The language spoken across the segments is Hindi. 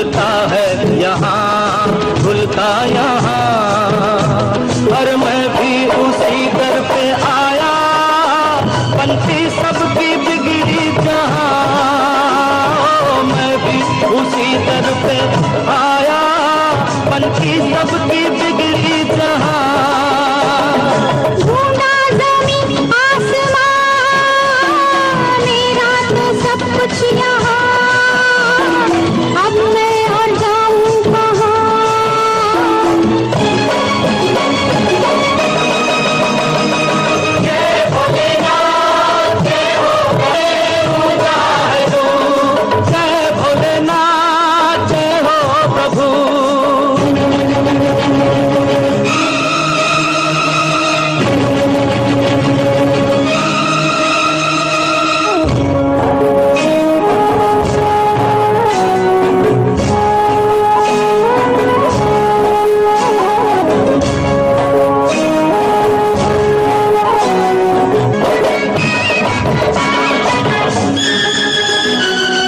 भूलता है यहाँ, भूलता यहाँ। और मैं भी उसी दर पे आया, बनती सबकी बिगड़ी जहाँ। मैं भी उसी दर पे आया, बनती सबकी बिगड़ी जहाँ। ढूंढा ज़मीं आसमां, मेरा तो सब कुछ यहाँ। अब मैं और जाऊँ कहाँ? जय भोलेनाथ, जय हो बड़े ऊंचा है तू। जय भोलेनाथ, जय हो प्रभु।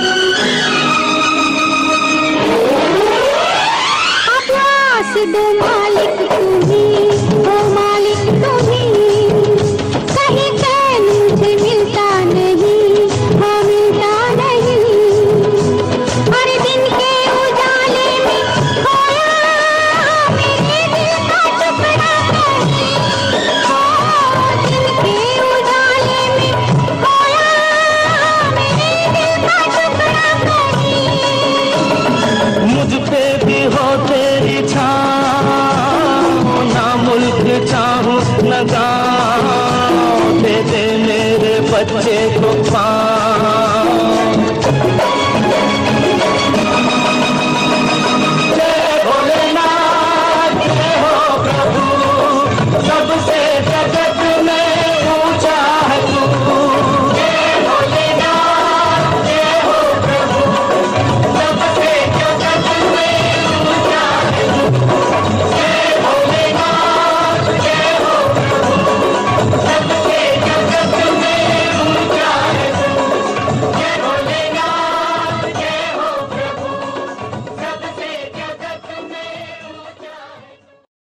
अब आस डूबा